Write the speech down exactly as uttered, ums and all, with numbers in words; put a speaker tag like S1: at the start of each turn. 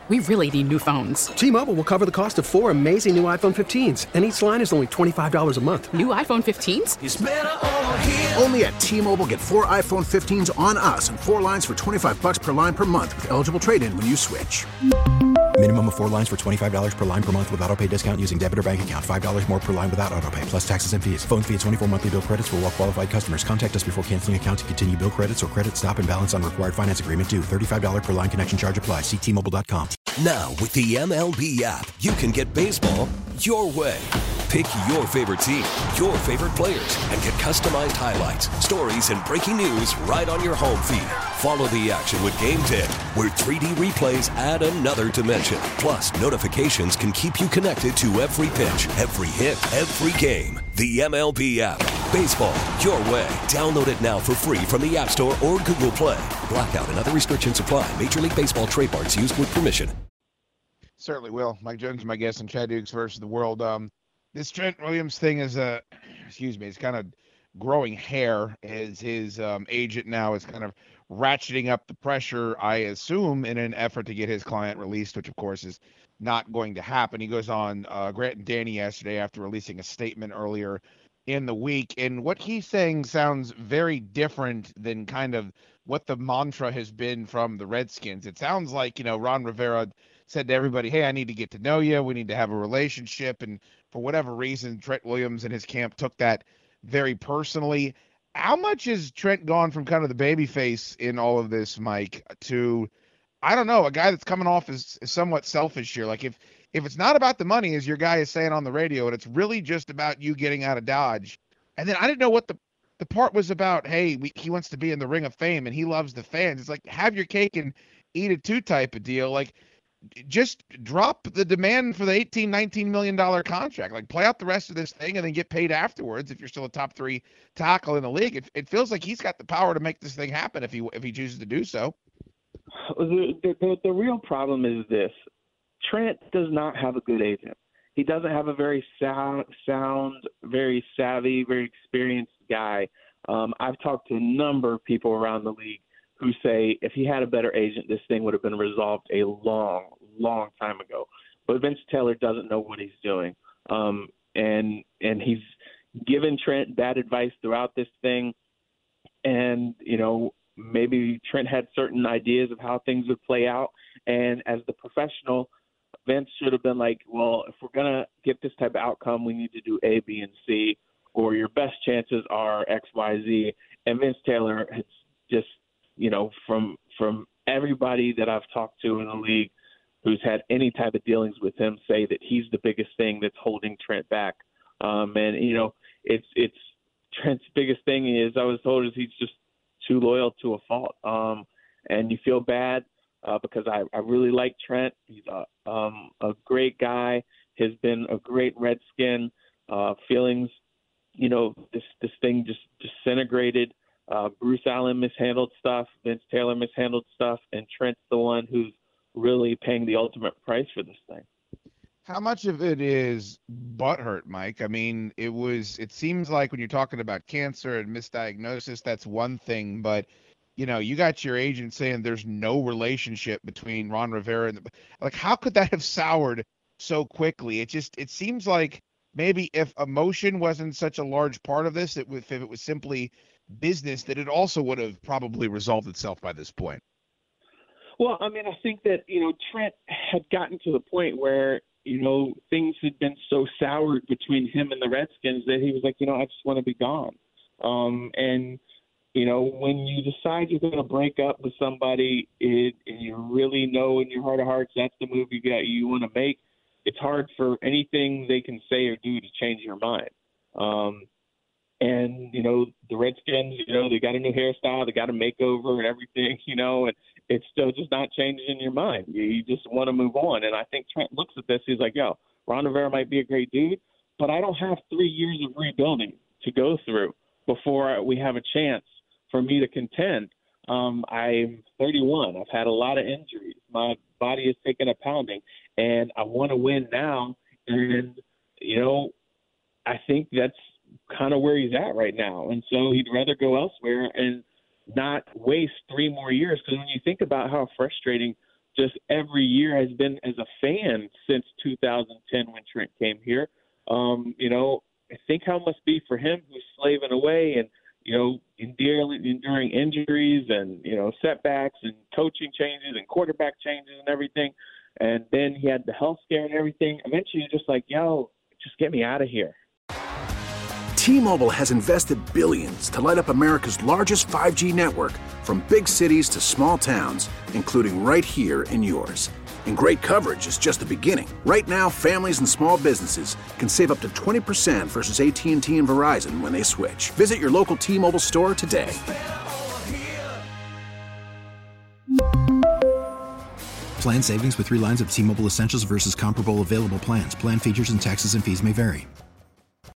S1: We really need new phones.
S2: T-Mobile will cover the cost of four amazing new iPhone fifteens, and each line is only twenty-five dollars a month.
S1: New iPhone fifteens?
S3: It's better over here.
S4: Only at T-Mobile, get four iPhone fifteens on us and four lines for twenty-five dollars per line per month with eligible trade-in when you switch.
S5: Minimum of four lines for twenty-five dollars per line per month with autopay discount using debit or bank account. five dollars more per line without autopay, plus taxes and fees. Phone fee at twenty-four monthly bill credits for well-qualified customers. Contact us before canceling account to continue bill credits or credit stop and balance on required finance agreement due. thirty-five dollars per line connection charge applies. See T Mobile dot com.
S6: Now, with the M L B app, you can get baseball your way. Pick your favorite team, your favorite players, and get customized highlights, stories, and breaking news right on your home feed. Follow the action with Game Day, where three D replays add another dimension. Plus, notifications can keep you connected to every pitch, every hit, every game. The M L B app. Baseball your way. Download it now for free from the App Store or Google Play. Blackout and other restrictions apply. Major League Baseball trademarks used with permission.
S7: Certainly will. Mike Jones is my guest on Chad Dukes versus the World. Um, this Trent Williams thing is a, excuse me, it's kind of growing hair as his um, agent now is kind of ratcheting up the pressure, I assume, in an effort to get his client released, which of course is not going to happen. He goes on uh, Grant and Danny yesterday after releasing a statement earlier in the week, and what he's saying sounds very different than kind of what the mantra has been from the Redskins. It sounds like, you know, Ron Rivera said to everybody, hey, I need to get to know you. We need to have a relationship. And for whatever reason, Trent Williams and his camp took that very personally. How much has Trent gone from kind of the baby face in all of this, Mike, to, I don't know, a guy that's coming off as, as somewhat selfish here? Like if, if it's not about the money, as your guy is saying on the radio, and it's really just about you getting out of Dodge. And then I didn't know what the, the part was about. Hey, we, he wants to be in the Ring of Fame and he loves the fans. It's like, have your cake and eat it too type of deal. Like, just drop the demand for the eighteen, nineteen million dollars contract. Like, play out the rest of this thing and then get paid afterwards if you're still a top three tackle in the league. It, it feels like he's got the power to make this thing happen if he if he chooses to do so.
S8: The, the, the real problem is this. Trent does not have a good agent. He doesn't have a very sound, sound very savvy, very experienced guy. Um, I've talked to a number of people around the league who say if he had a better agent, this thing would have been resolved a long, long time ago. But Vince Taylor doesn't know what he's doing. Um, and and he's given Trent bad advice throughout this thing. And, you know, maybe Trent had certain ideas of how things would play out. And as the professional, Vince should have been like, well, if we're going to get this type of outcome, we need to do A, B, and C, or your best chances are X, Y, Z. And Vince Taylor has just, you know, from from everybody that I've talked to in the league who's had any type of dealings with him say that he's the biggest thing that's holding Trent back. Um, and, you know, it's it's Trent's biggest thing is I was told is he's just too loyal to a fault. Um, and you feel bad uh, because I, I really like Trent. He's a, um, a great guy, has been a great Redskin. Uh, feelings, you know, this, this thing just disintegrated. Uh, Bruce Allen mishandled stuff, Vince Taylor mishandled stuff, and Trent's the one who's really paying the ultimate price for this thing.
S7: How much of it is butthurt, Mike? I mean, it was, it seems like when you're talking about cancer and misdiagnosis, that's one thing, but you know, you got your agent saying there's no relationship between Ron Rivera and the, like, how could that have soured so quickly? It just, it seems like maybe if emotion wasn't such a large part of this, it, if it was simply business, that it also would have probably resolved itself by this point.
S8: Well, I mean, I think that, you know, Trent had gotten to the point where, you know, things had been so soured between him and the Redskins that he was like, you know, I just want to be gone. Um, and, you know, when you decide you're going to break up with somebody it, and you really know in your heart of hearts that's the move you got you want to make, it's hard for anything they can say or do to change your mind. Um, And, you know, the Redskins, you know, they got a new hairstyle, they got a makeover and everything, you know, and it's still just not changing in your mind. You, you just want to move on. And I think Trent looks at this, he's like, yo, Ron Rivera might be a great dude, but I don't have three years of rebuilding to go through before we have a chance for me to contend. Um, I'm thirty-one. I've had a lot of injuries. My body is taking a pounding, and I want to win now. And, you know, I think that's kind of where he's at right now. And so he'd rather go elsewhere and not waste three more years. Because when you think about how frustrating just every year has been as a fan since two thousand ten when Trent came here. Um, you know, I think how it must be for him who's slaving away and, you know, enduring, enduring injuries and, you know, setbacks and coaching changes and quarterback changes and everything. And then he had the health scare and everything. Eventually you're just like, yo, just get me out of here.
S4: T-Mobile has invested billions to light up America's largest five G network, from big cities to small towns, including right here in yours. And great coverage is just the beginning. Right now, families and small businesses can save up to twenty percent versus A T and T and Verizon when they switch. Visit your local T-Mobile store today.
S5: Plan savings with three lines of T-Mobile Essentials versus comparable available plans. Plan features and taxes and fees may vary.